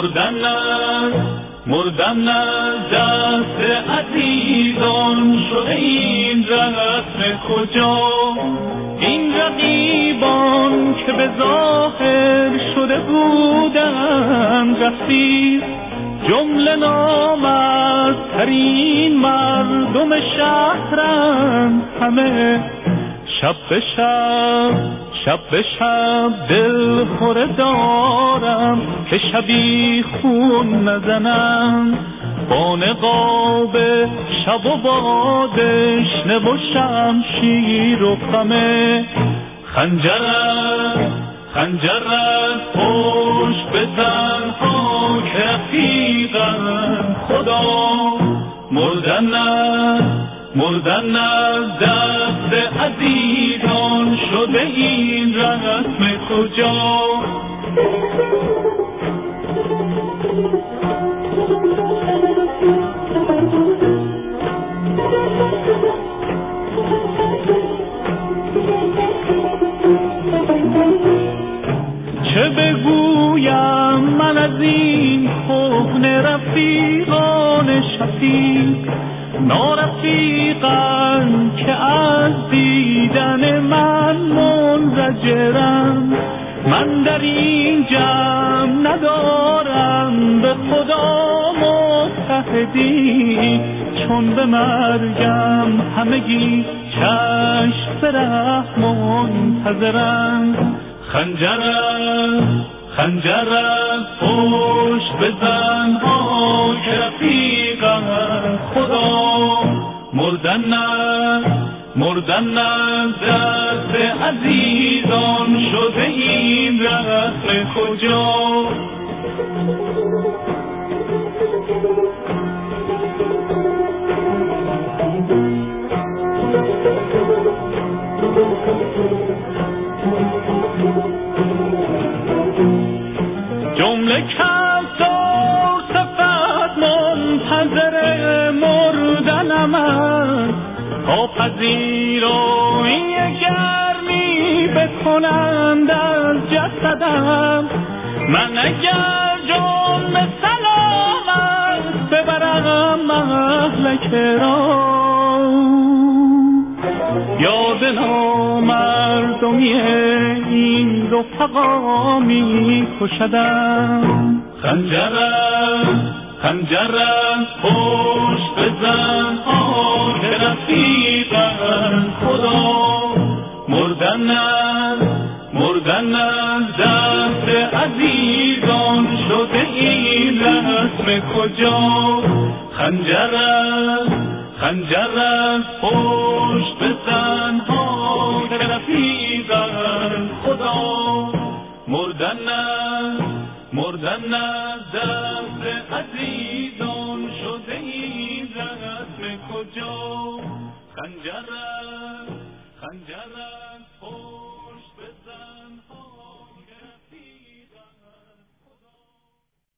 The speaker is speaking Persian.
مردن نه دست عزیزان شده این رسم کجا. این رقیبان که به ظاهر شده بودن رفیق، جمله نامردترین مردم شهرند همه. شب به شب دل خوره دارم که شبی خون نزنم. با نقاب شب و با دشنه و شمشیر و خمه. خنجرت پشت بزن ها که رفیقم خدا. مردن از دست عزیزان شده این رسم کجا. چه بگویم من از این کهنه رفیقان شفیق، نارفیقان که از دیدن من منزجرم. من در این جمع ندارم به خدا متحدی، چون به مرگم همگی چشم به رحم منتظرم. خنجرت پشت بزن ها که رفیقم خدا. مردن نه دست عزیزان شده این رسم کجا. جمله کفتار صفت منتظر مردنم است، تا پذیرایی گرمی بکنند از جسدم. من اگر جان سلامت ببرم مهلک را، یاد نامردمی این رفقا می کشدم. خنجرت پشت بزن ها که رفیقم خدا. مردن از دست عزیزان شده این رسم کجا. خنجرت پشت بزن ها که رفیقم خدا. مردن از دست عزیزان شده این رسم کجا. خنجرت